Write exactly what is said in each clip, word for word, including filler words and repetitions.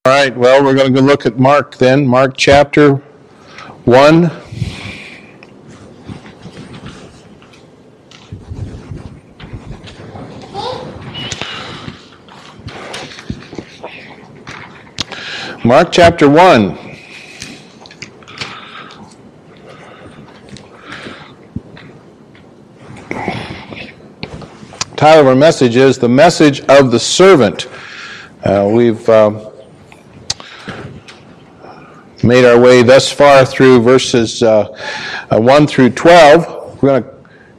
All right, well, we're going to go look at Mark then. Mark chapter one. Mark chapter one. The title of our message is The Message of the Servant. Uh, we've... Uh, made our way thus far through verses uh, uh, one through twelve. We're going to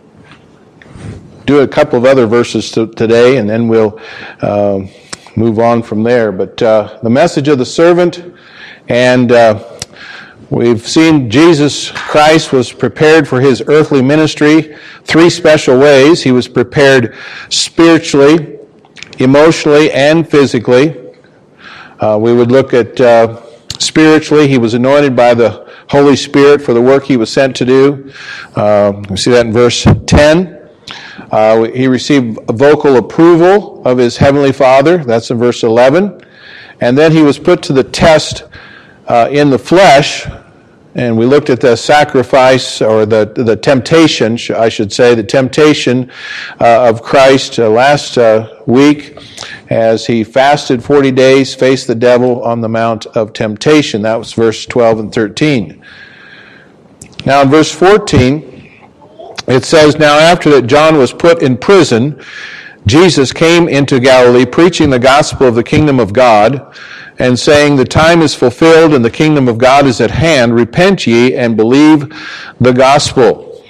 do a couple of other verses to, today, and then we'll uh, move on from there. But uh, the message of the servant, and uh, we've seen Jesus Christ was prepared for his earthly ministry three special ways. He was prepared spiritually, emotionally, and physically. Uh, we would look at uh, Spiritually, he was anointed by the Holy Spirit for the work he was sent to do. Uh, we see that in verse ten. Uh, he received vocal approval of his heavenly Father. That's in verse eleven. And then he was put to the test uh, in the flesh. And we looked at the sacrifice, or the the temptation, I should say, the temptation uh, of Christ uh, last uh, week as he fasted forty days, faced the devil on the Mount of Temptation. That was verse twelve and thirteen. Now in verse fourteen, it says, Now after that John was put in prison, Jesus came into Galilee, preaching the gospel of the kingdom of God, and saying, The time is fulfilled, and the kingdom of God is at hand. Repent ye, and believe the gospel.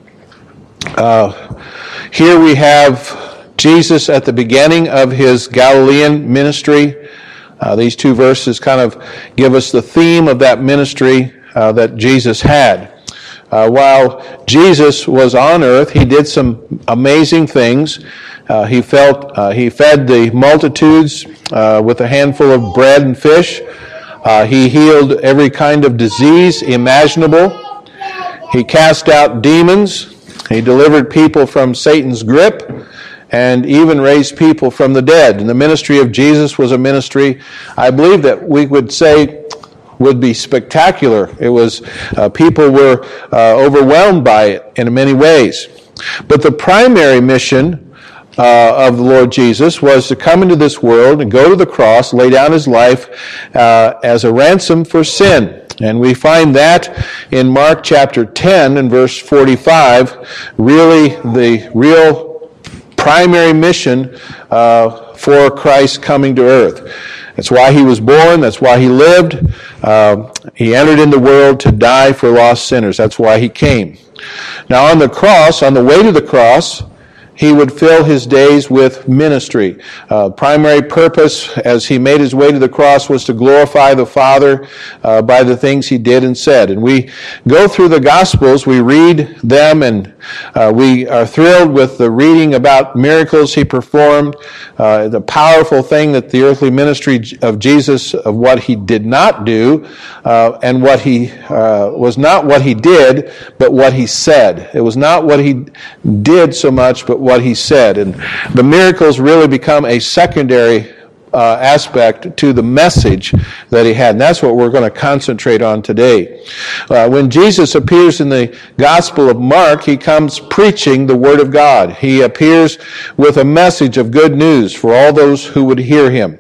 Uh, here we have Jesus at the beginning of his Galilean ministry. Uh, these two verses kind of give us the theme of that ministry uh, that Jesus had. Uh, while Jesus was on earth, he did some amazing things. Uh, he felt uh, he fed the multitudes uh, with a handful of bread and fish. Uh, he healed every kind of disease imaginable. He cast out demons. He delivered people from Satan's grip, and even raised people from the dead. And the ministry of Jesus was a ministry, I believe, that we would say would be spectacular. It was, uh, people were uh, overwhelmed by it in many ways. But the primary mission Uh, of the Lord Jesus was to come into this world and go to the cross, lay down his life uh, as a ransom for sin. And we find that in Mark chapter ten and verse forty-five, really the real primary mission uh, for Christ coming to earth. That's why he was born. That's why he lived. Uh, he entered in the world to die for lost sinners. That's why he came. Now on the cross, on the way to the cross, he would fill his days with ministry. Uh, primary purpose as he made his way to the cross was to glorify the Father uh, by the things he did and said. And we go through the Gospels, we read them, and uh, we are thrilled with the reading about miracles he performed, uh, the powerful thing that the earthly ministry of Jesus, of what he did not do, uh, and what he uh, was not what he did, but what he said. It was not what he did so much, but what what he said. And the miracles really become a secondary uh, aspect to the message that he had. And that's what we're going to concentrate on today. Uh, when Jesus appears in the Gospel of Mark, he comes preaching the Word of God. He appears with a message of good news for all those who would hear him.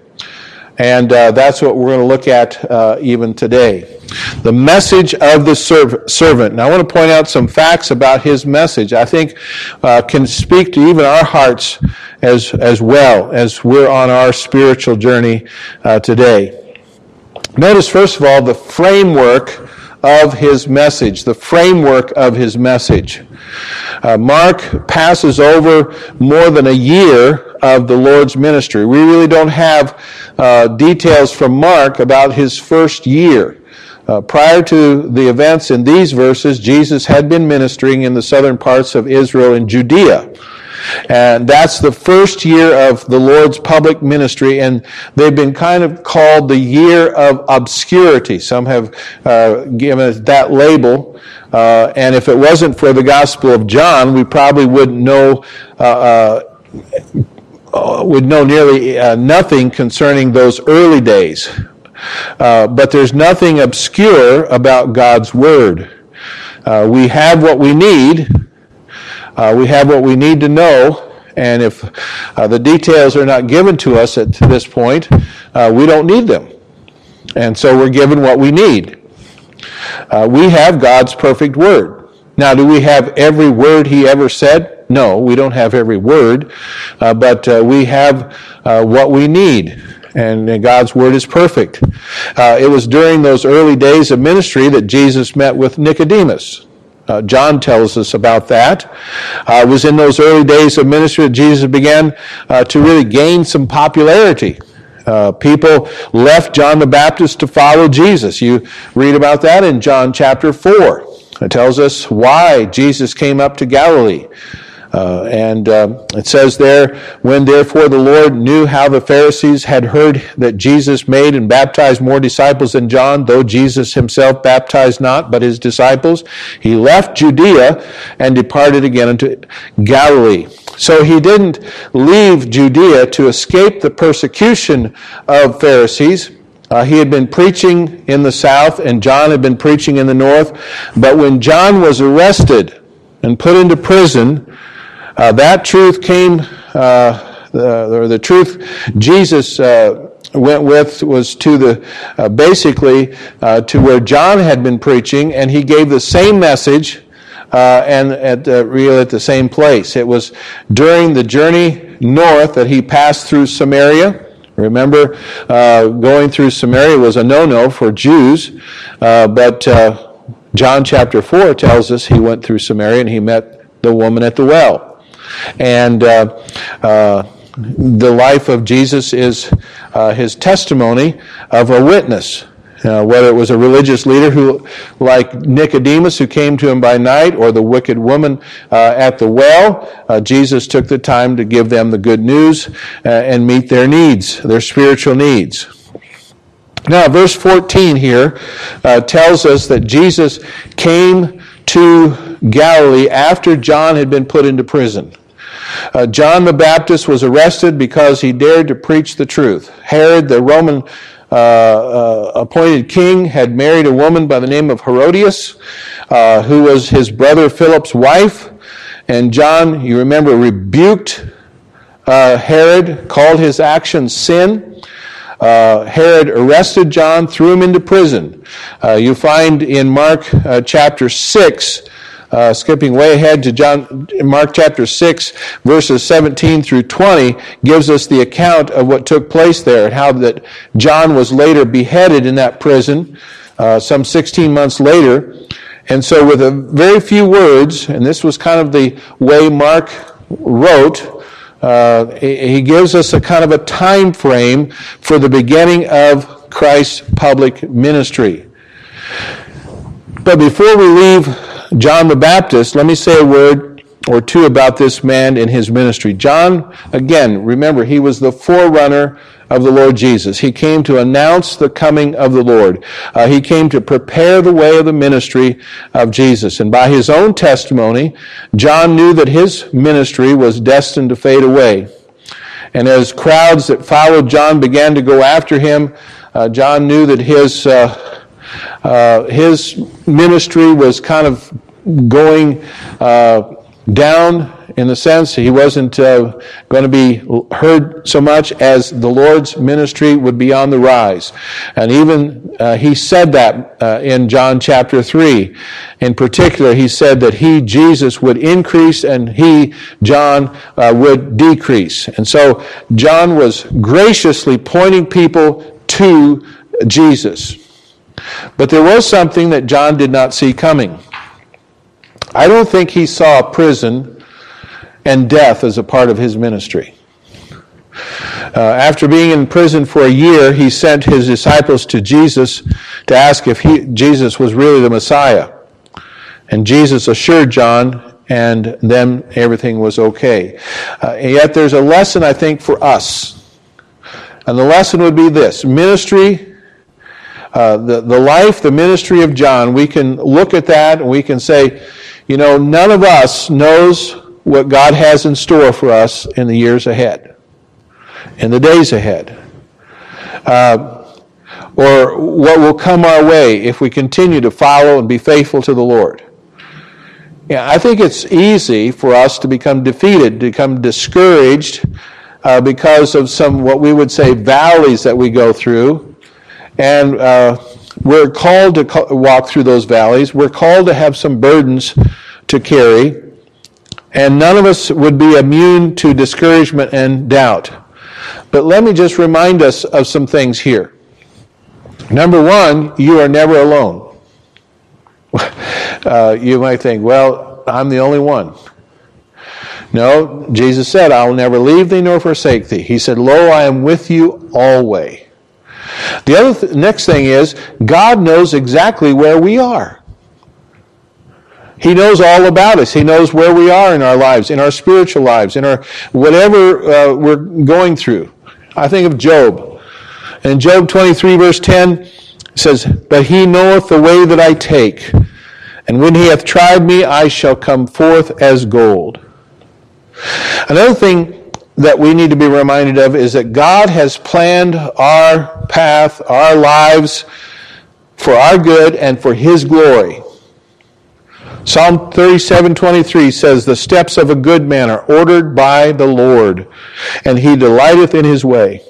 And uh, that's what we're going to look at uh, even today. The message of the serv- servant. And I want to point out some facts about his message I think uh, can speak to even our hearts as, as well as we're on our spiritual journey uh, today. Notice, first of all, the framework of his message. The framework of his message. Uh, Mark passes over more than a year of the Lord's ministry. We really don't have uh, details from Mark about his first year. Uh, prior to the events in these verses, Jesus had been ministering in the southern parts of Israel and Judea. And that's the first year of the Lord's public ministry, and they've been kind of called the year of obscurity. Some have uh, given it that label. Uh, and if it wasn't for the Gospel of John, we probably wouldn't know uh, uh, would know nearly uh, nothing concerning those early days. Uh, but there's nothing obscure about God's Word. Uh, we have what we need. Uh, we have what we need to know. And if uh, the details are not given to us at this point, uh, we don't need them. And so we're given what we need. Uh, we have God's perfect Word. Now, do we have every word He ever said? No, we don't have every word. Uh, but uh, we have uh, what we need. And God's Word is perfect. Uh, it was during those early days of ministry that Jesus met with Nicodemus. Uh, John tells us about that. Uh, it was in those early days of ministry that Jesus began uh, to really gain some popularity. Uh, people left John the Baptist to follow Jesus. You read about that in John chapter four. It tells us why Jesus came up to Galilee. Uh, and uh, it says there, when therefore the Lord knew how the Pharisees had heard that Jesus made and baptized more disciples than John, though Jesus himself baptized not, but his disciples, he left Judea and departed again into Galilee. So he didn't leave Judea to escape the persecution of Pharisees. Uh, he had been preaching in the south, and John had been preaching in the north. But when John was arrested and put into prison, Uh, that truth came, uh, the, or the truth Jesus uh, went with was to the, uh, basically, uh, to where John had been preaching, and he gave the same message, uh, and at the, really at the same place. It was during the journey north that he passed through Samaria. Remember, uh, going through Samaria was a no-no for Jews, uh, but uh, John chapter four tells us he went through Samaria and he met the woman at the well. And uh, uh, the life of Jesus is uh, his testimony of a witness. Uh, whether it was a religious leader who, like Nicodemus, who came to him by night, or the wicked woman uh, at the well, uh, Jesus took the time to give them the good news uh, and meet their needs, their spiritual needs. Now, verse fourteen here uh, tells us that Jesus came to Galilee after John had been put into prison. Uh, John the Baptist was arrested because he dared to preach the truth. Herod, the Roman uh, uh, appointed king, had married a woman by the name of Herodias, uh, who was his brother Philip's wife. And John, you remember, rebuked uh, Herod, called his actions sin. Uh, Herod arrested John, threw him into prison. Uh, you find in Mark uh, chapter six, Uh, skipping way ahead to John, Mark chapter six, verses seventeen through twenty, gives us the account of what took place there and how that John was later beheaded in that prison, uh, some sixteen months later. And so with a very few words, and this was kind of the way Mark wrote, uh, he gives us a kind of a time frame for the beginning of Christ's public ministry. But before we leave John the Baptist, let me say a word or two about this man and his ministry. John, again, remember, he was the forerunner of the Lord Jesus. He came to announce the coming of the Lord. Uh, he came to prepare the way of the ministry of Jesus. And by his own testimony, John knew that his ministry was destined to fade away. And as crowds that followed John began to go after him, uh, John knew that his uh, Uh, his ministry was kind of going uh, down in the sense he wasn't uh, going to be heard so much as the Lord's ministry would be on the rise. And even uh, he said that uh, in John chapter three. In particular, he said that he, Jesus, would increase and he, John, uh, would decrease. And so John was graciously pointing people to Jesus. But there was something that John did not see coming. I don't think he saw prison and death as a part of his ministry. Uh, after being in prison for a year, he sent his disciples to Jesus to ask if he, Jesus was really the Messiah. And Jesus assured John, and then everything was okay. Uh, and yet there's a lesson, I think, for us. And the lesson would be this: ministry, Uh, the, the life, the ministry of John, we can look at that and we can say, you know, none of us knows what God has in store for us in the years ahead, in the days ahead. Uh, or what will come our way if we continue to follow and be faithful to the Lord. Yeah, I think it's easy for us to become defeated, to become discouraged uh, because of some, what we would say, valleys that we go through. And uh, we're called to co- walk through those valleys. We're called to have some burdens to carry. And none of us would be immune to discouragement and doubt. But let me just remind us of some things here. Number one, you are never alone. Uh, you might think, well, I'm the only one. No, Jesus said, I will never leave thee nor forsake thee. He said, lo, I am with you always. The other th- next thing is, God knows exactly where we are. He knows all about us. He knows where we are in our lives, in our spiritual lives, in our whatever uh, we're going through. I think of Job. In Job twenty-three, verse ten, it says, but he knoweth the way that I take, and when he hath tried me, I shall come forth as gold. Another thing that we need to be reminded of is that God has planned our path, our lives, for our good and for his glory. Psalm thirty-seven twenty-three says, the steps of a good man are ordered by the Lord, and he delighteth in his way.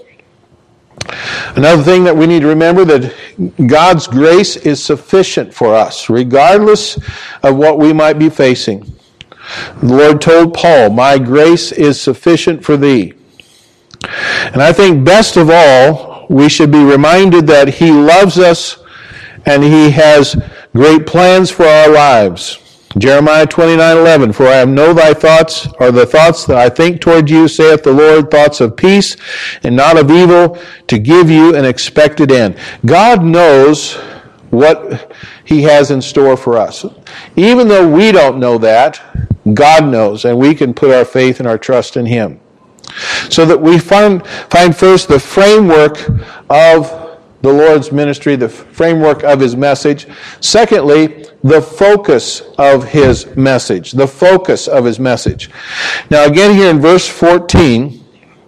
Another thing that we need to remember, that God's grace is sufficient for us, regardless of what we might be facing. The Lord told Paul, my grace is sufficient for thee. And I think best of all, we should be reminded that he loves us and he has great plans for our lives. Jeremiah twenty-nine eleven, for I know thy thoughts, or the thoughts that I think toward you, saith the Lord, thoughts of peace and not of evil, to give you an expected end. God knows what he has in store for us. Even though we don't know that, God knows, and we can put our faith and our trust in him. So that we find, find first the framework of the Lord's ministry, the framework of his message. Secondly, the focus of his message. The focus of his message. Now again here in verse fourteen,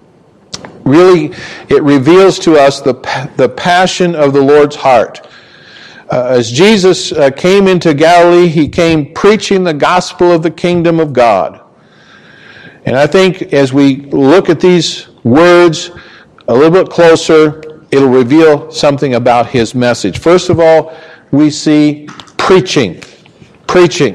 really it reveals to us the, the passion of the Lord's heart. Uh, as Jesus uh, came into Galilee, he came preaching the gospel of the kingdom of God. And I think as we look at these words a little bit closer, it'll reveal something about his message. First of all, we see preaching. Preaching.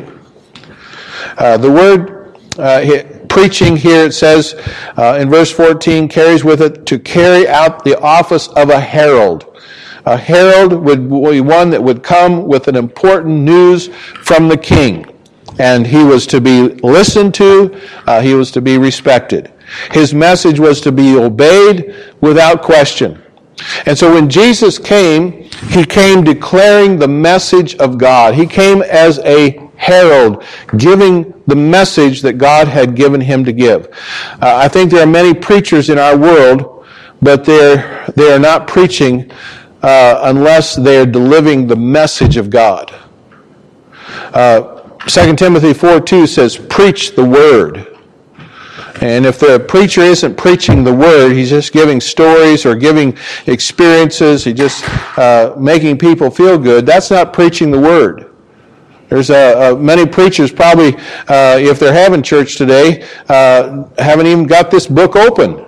Uh, the word uh, preaching here, it says uh, in verse fourteen, carries with it to carry out the office of a herald. A herald would be one that would come with an important news from the king. And he was to be listened to. Uh, he was to be respected. His message was to be obeyed without question. And so when Jesus came, he came declaring the message of God. He came as a herald, giving the message that God had given him to give. Uh, I think there are many preachers in our world, but they're, they are not preaching uh, unless they are delivering the message of God. Uh, Second Timothy four two says, preach the word. And if the preacher isn't preaching the word, he's just giving stories or giving experiences, he's just uh, making people feel good, that's not preaching the word. There's uh, uh, many preachers probably, uh, if they're having church today, uh, haven't even got this book open.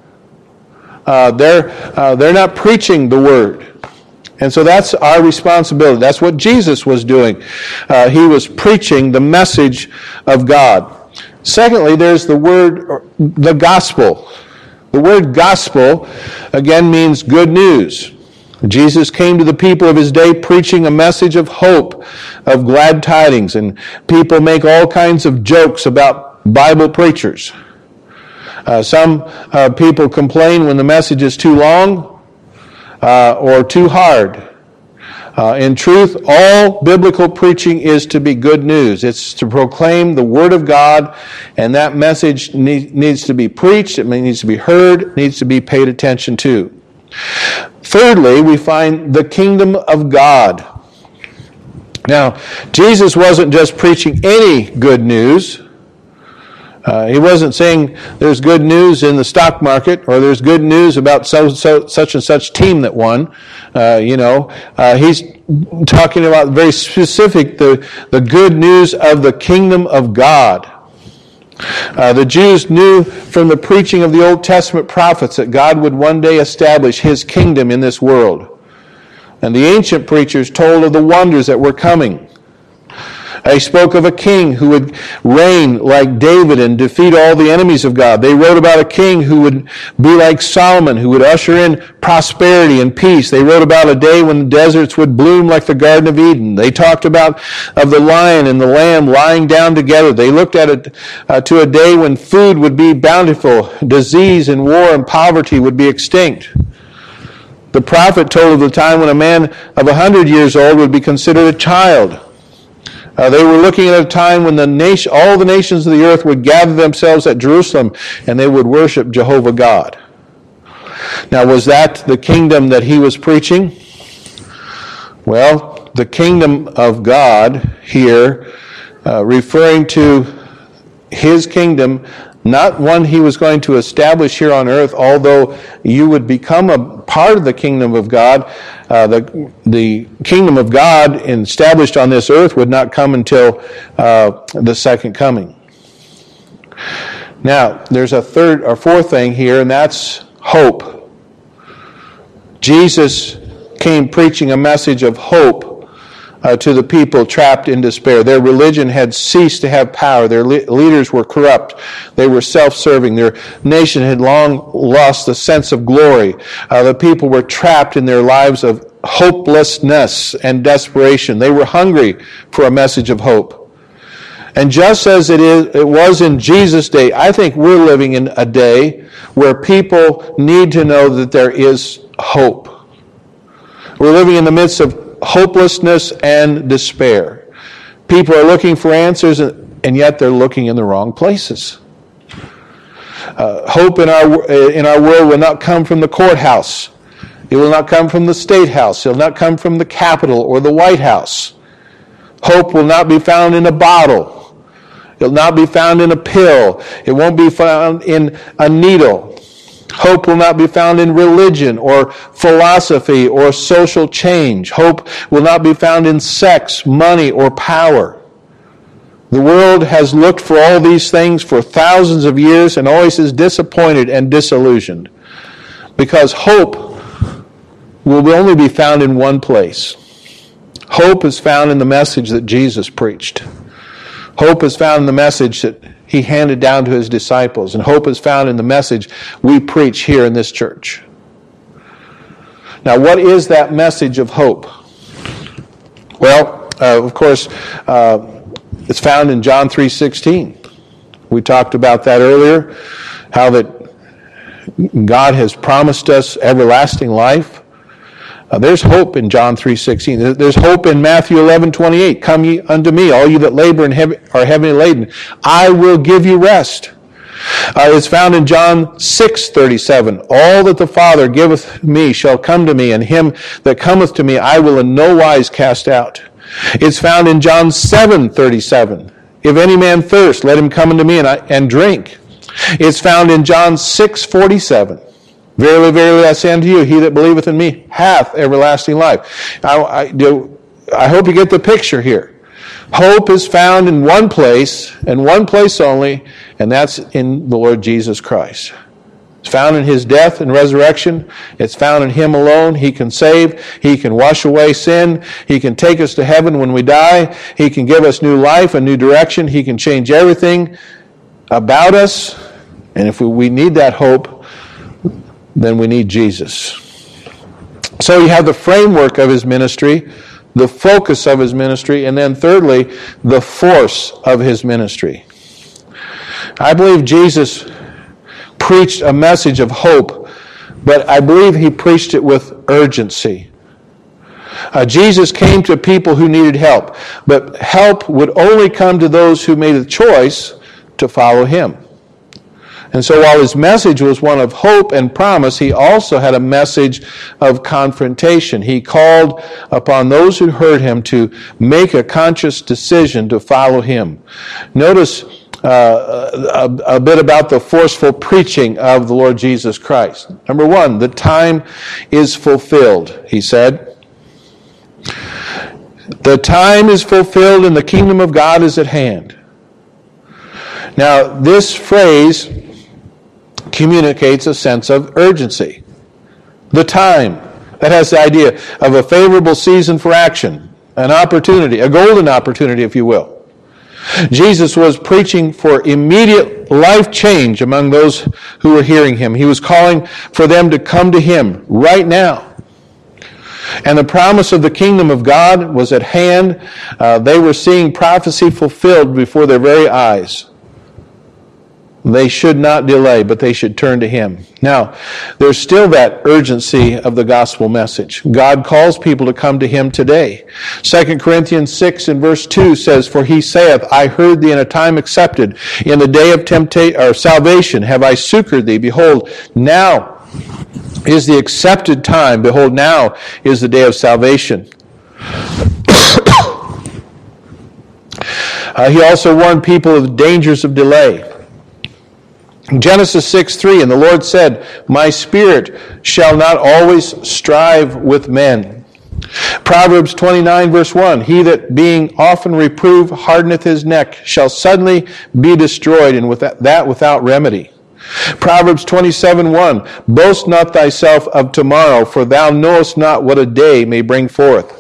Uh, they're, uh, they're not preaching the word. And so that's our responsibility. That's what Jesus was doing. Uh, he was preaching the message of God. Secondly, there's the word, the gospel. The word gospel, again, means good news. Jesus came to the people of his day preaching a message of hope, of glad tidings, and people make all kinds of jokes about Bible preachers. Uh, some uh, people complain when the message is too long uh, or too hard. Uh, in truth, all biblical preaching is to be good news. It's to proclaim the Word of God, and that message need, needs to be preached, it needs to be heard, it needs to be paid attention to. Thirdly, we find the kingdom of God. Now, Jesus wasn't just preaching any good news. Uh, he wasn't saying there's good news in the stock market or there's good news about so, so, such and such team that won. Uh, you know, uh, he's talking about very specific, the, the good news of the kingdom of God. Uh, the Jews knew from the preaching of the Old Testament prophets that God would one day establish his kingdom in this world. And the ancient preachers told of the wonders that were coming. He spoke of a king who would reign like David and defeat all the enemies of God. They wrote about a king who would be like Solomon, who would usher in prosperity and peace. They wrote about a day when the deserts would bloom like the Garden of Eden. They talked about of the lion and the lamb lying down together. They looked at it uh, to a day when food would be bountiful, disease and war and poverty would be extinct. The prophet told of the time when a man of a hundred years old would be considered a child. Uh, they were looking at a time when the nation, all the nations of the earth would gather themselves at Jerusalem and they would worship Jehovah God. Now, was that the kingdom that he was preaching? Well, the kingdom of God here, uh, referring to his kingdom, not one he was going to establish here on earth, although you would become a part of the kingdom of God. Uh, the, the kingdom of God established on this earth would not come until uh, the second coming. Now, there's a third or fourth thing here, and that's hope. Jesus came preaching a message of hope Uh, to the people trapped in despair. Their religion had ceased to have power. Their le- leaders were corrupt. They were self-serving. Their nation had long lost the sense of glory. Uh, the people were trapped in their lives of hopelessness and desperation. They were hungry for a message of hope. And just as it is, it was in Jesus' day, I think we're living in a day where people need to know that there is hope. We're living in the midst of hopelessness and despair. People are looking for answers, and yet they're looking in the wrong places. Uh, hope in our in our world will not come from the courthouse. It will not come from the State House. It will not come from the Capitol or the White House. Hope will not be found in a bottle. It will not be found in a pill. It won't be found in a needle. Hope will not be found in religion or philosophy or social change. Hope will not be found in sex, money, or power. The world has looked for all these things for thousands of years and always is disappointed and disillusioned, because hope will only be found in one place. Hope is found in the message that Jesus preached. Hope is found in the message that he handed down to his disciples. And hope is found in the message we preach here in this church. Now, what is that message of hope? Well, uh, of course, uh, it's found in John three sixteen. We talked about that earlier, how that God has promised us everlasting life. Uh, there's hope in John three sixteen. There's hope in Matthew eleven twenty-eight. Come ye unto me, all you that labor and heavy, are heavily laden. I will give you rest. Uh, it's found in John six thirty-seven. All that the Father giveth me shall come to me, and him that cometh to me I will in no wise cast out. It's found in John seven thirty-seven. If any man thirst, let him come unto me and, I, and drink. It's found in John six forty-seven. Verily, verily, I say unto you, he that believeth in me hath everlasting life. I, I, do, I hope you get the picture here. Hope is found in one place, and one place only, and that's in the Lord Jesus Christ. It's found in his death and resurrection. It's found in him alone. He can save. He can wash away sin. He can take us to heaven when we die. He can give us new life, a new direction. He can change everything about us. And if we, we need that hope, then we need Jesus. So you have the framework of his ministry, the focus of his ministry, and then thirdly, the force of his ministry. I believe Jesus preached a message of hope, but I believe he preached it with urgency. Uh, Jesus came to people who needed help, but help would only come to those who made a choice to follow him. And so while his message was one of hope and promise, he also had a message of confrontation. He called upon those who heard him to make a conscious decision to follow him. Notice uh, a, a bit about the forceful preaching of the Lord Jesus Christ. Number one, the time is fulfilled, he said. The time is fulfilled and the kingdom of God is at hand. Now, this phrase communicates a sense of urgency. The time. That has the idea of a favorable season for action, an opportunity, a golden opportunity, if you will. Jesus was preaching for immediate life change among those who were hearing him. He was calling for them to come to him right now. And the promise of the kingdom of God was at hand. Uh, they were seeing prophecy fulfilled before their very eyes. They should not delay, but they should turn to him. Now, there's still that urgency of the gospel message. God calls people to come to him today. Second Corinthians six and verse two says, "For he saith, I heard thee in a time accepted. In the day of temptation or salvation have I succored thee. Behold, now is the accepted time. Behold, now is the day of salvation." uh, he also warned people of the dangers of delay. Genesis six three, "And the Lord said, My spirit shall not always strive with men." Proverbs twenty-nine verse one, "He that being often reproved hardeneth his neck shall suddenly be destroyed, and with that, that without remedy." Proverbs twenty-seven one, "Boast not thyself of tomorrow, for thou knowest not what a day may bring forth."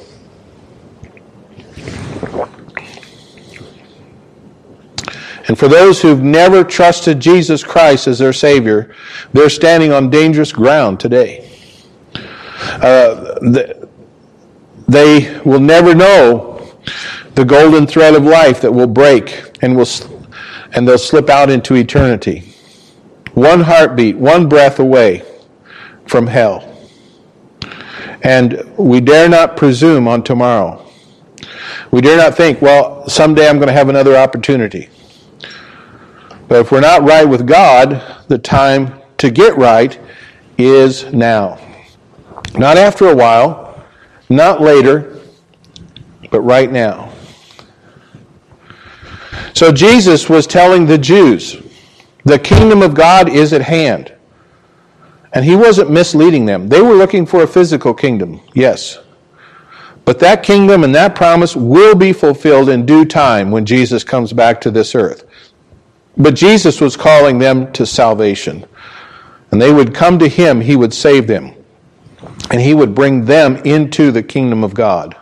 And for those who've never trusted Jesus Christ as their Savior, they're standing on dangerous ground today. Uh, they will never know the golden thread of life that will break and will, and they'll slip out into eternity. One heartbeat, one breath away from hell. And we dare not presume on tomorrow. We dare not think, well, someday I'm going to have another opportunity. But if we're not right with God, the time to get right is now. Not after a while, not later, but right now. So Jesus was telling the Jews, the kingdom of God is at hand. And he wasn't misleading them. They were looking for a physical kingdom, yes. But that kingdom and that promise will be fulfilled in due time when Jesus comes back to this earth. But Jesus was calling them to salvation. And they would come to him, he would save them. And he would bring them into the kingdom of God.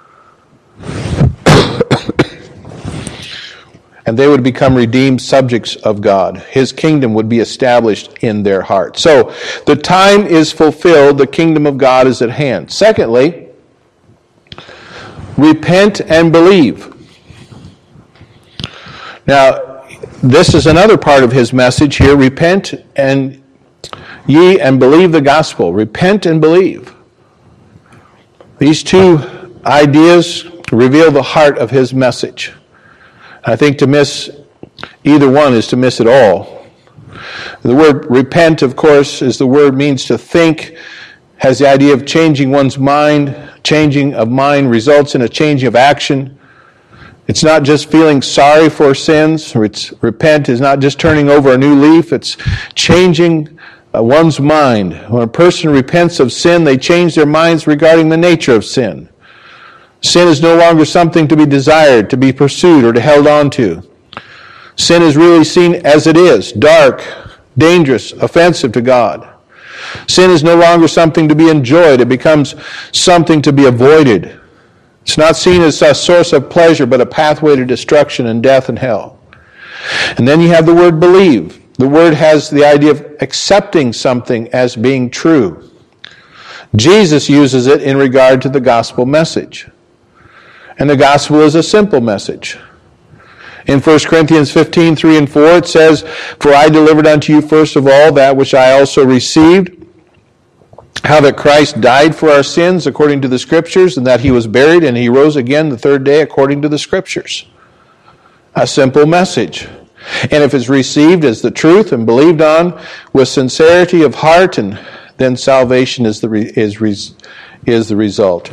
And they would become redeemed subjects of God. His kingdom would be established in their heart. So, the time is fulfilled, the kingdom of God is at hand. Secondly, repent and believe. Now, this is another part of his message here. Repent and ye and believe the gospel. Repent and believe. These two ideas reveal the heart of his message. I think to miss either one is to miss it all. The word repent, of course, is the word means to think, has the idea of changing one's mind. Changing of mind results in a changing of action. It's not just feeling sorry for sins. It's, repent is not just turning over a new leaf. It's changing uh, one's mind. When a person repents of sin, they change their minds regarding the nature of sin. Sin is no longer something to be desired, to be pursued, or to held on to. Sin is really seen as it is, dark, dangerous, offensive to God. Sin is no longer something to be enjoyed. It becomes something to be avoided. It's not seen as a source of pleasure, but a pathway to destruction and death and hell. And then you have the word believe. The word has the idea of accepting something as being true. Jesus uses it in regard to the gospel message. And the gospel is a simple message. In First Corinthians fifteen, three and four, it says, "For I delivered unto you first of all that which I also received, how that Christ died for our sins according to the Scriptures, and that he was buried, and he rose again the third day according to the Scriptures." A simple message. And if it's received as the truth and believed on with sincerity of heart, and then salvation is the re, is is the result.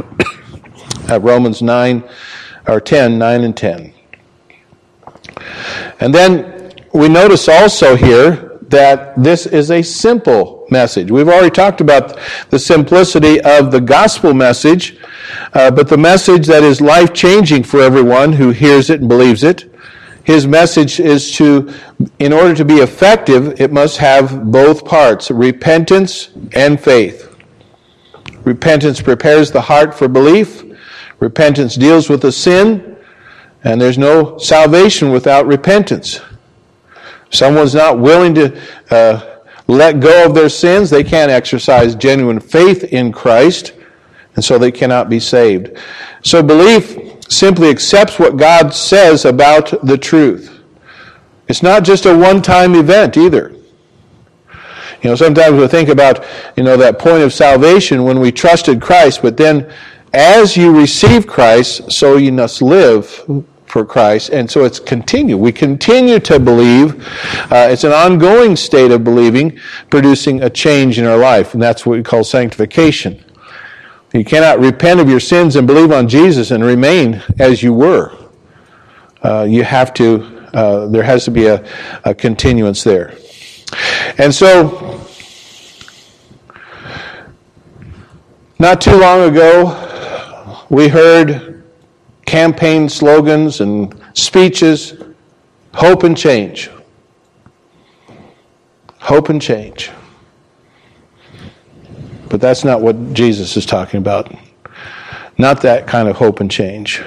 uh, Romans nine or ten, nine and ten. And then we notice also here that this is a simple message. We've already talked about the simplicity of the gospel message, uh, but the message that is life-changing for everyone who hears it and believes it. His message is to, in order to be effective, it must have both parts, repentance and faith. Repentance prepares the heart for belief. Repentance deals with the sin, and there's no salvation without repentance. If someone's not willing to uh, let go of their sins, they can't exercise genuine faith in Christ, and so they cannot be saved. So belief simply accepts what God says about the truth. It's not just a one-time event either. You know, sometimes we think about, you know, that point of salvation when we trusted Christ, but then as you receive Christ, so you must live for Christ, and so it's continue. We continue to believe. Uh, it's an ongoing state of believing, producing a change in our life, and that's what we call sanctification. You cannot repent of your sins and believe on Jesus and remain as you were. Uh, you have to, uh, there has to be a, a continuance there. And so, not too long ago, we heard campaign slogans and speeches, hope and change. Hope and change. But that's not what Jesus is talking about. Not that kind of hope and change.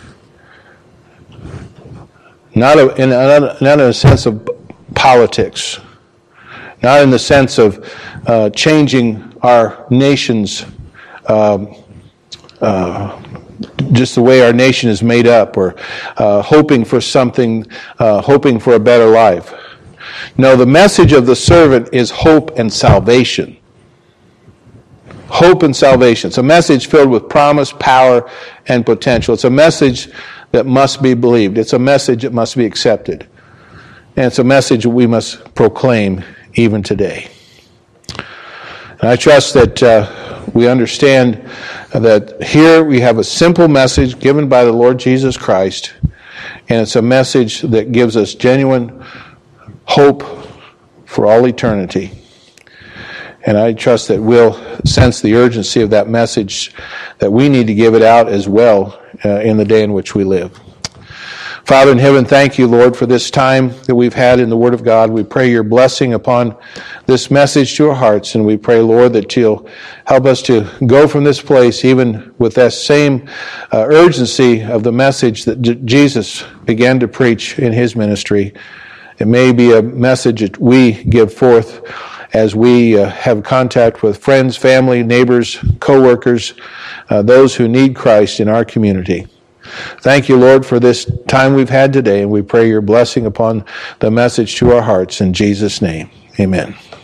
Not a, in, a, not in a sense of politics. Not in the sense of uh, changing our nation's, um, uh, just the way our nation is made up, or uh, hoping for something, uh, hoping for a better life. No, the message of the servant is hope and salvation. Hope and salvation. It's a message filled with promise, power, and potential. It's a message that must be believed. It's a message that must be accepted. And it's a message that we must proclaim even today. And I trust that uh, we understand that here we have a simple message given by the Lord Jesus Christ, and it's a message that gives us genuine hope for all eternity. And I trust that we'll sense the urgency of that message, that we need to give it out as well uh, in the day in which we live. Father in heaven, thank you, Lord, for this time that we've had in the Word of God. We pray your blessing upon this message to our hearts, and we pray, Lord, that you'll help us to go from this place even with that same uh, urgency of the message that J- Jesus began to preach in his ministry. It may be a message that we give forth as we uh, have contact with friends, family, neighbors, co-workers, uh, those who need Christ in our community. Thank you, Lord, for this time we've had today, and we pray your blessing upon the message to our hearts. In Jesus' name, amen.